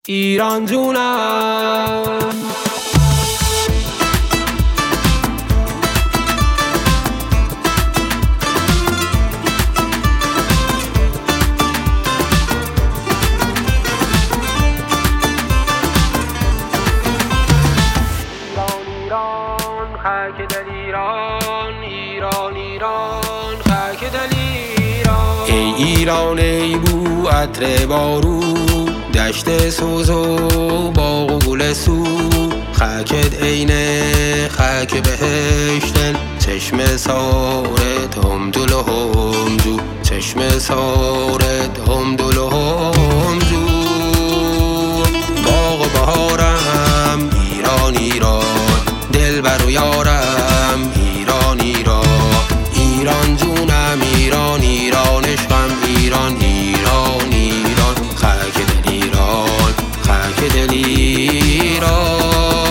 ایران جونم خاک دل ایران، ایران ایران خاک دل ایران. ای ایران ای بو عطر بارو، دشت سوز و باغ و گل سو. خاکت عینه خاک بهشتن، چشم سارت همدل و همجو، چشم سارت همدل و همجو. باغ و بهارم ایران ایران، دلبر و یارم ایران ایران. ایران جونم ایران ایران عشقم ایران ایران ایران. خاک دل ایران خاک دل ایران.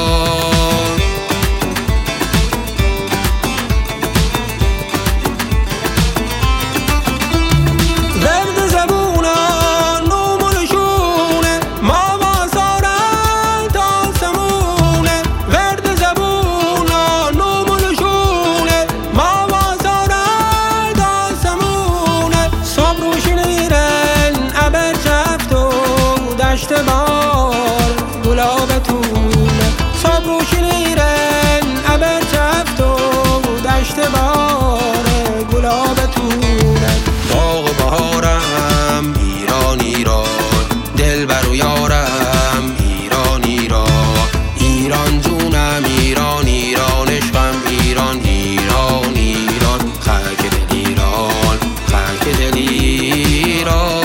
ورد زبونم نوملشونه، ما بازارم تا سمونه. ورد زبونم نوملشونه، ما بازارم تا سمونه. صبح و شنیرن ابر جفت و دشت بار گلابتونه. صبح و شنیرن ابر جفت و دشت بار گلابتونه. باغ و بهارم ایران ایران، دلبر و یارم ایران ایران. ایران جونم ایران ایران عشقم ایران ایران ایران. خاک دل ایران خاک دل ایران.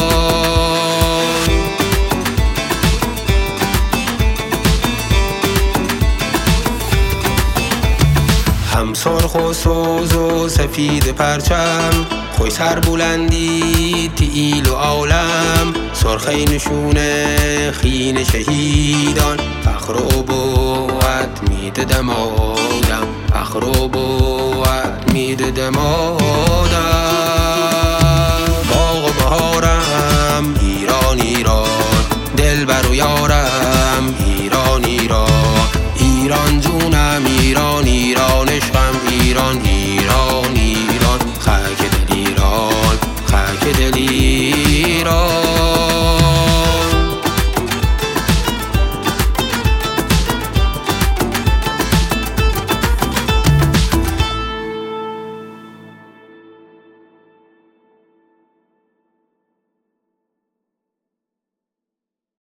هم سرخ و سوز و سفید پرچم، خوی سر بلندی تیل و عالم. سرخی نشونه خین شهیدان، فخر و ابوت میددم آدم، فخر و ابوت میددم آدم.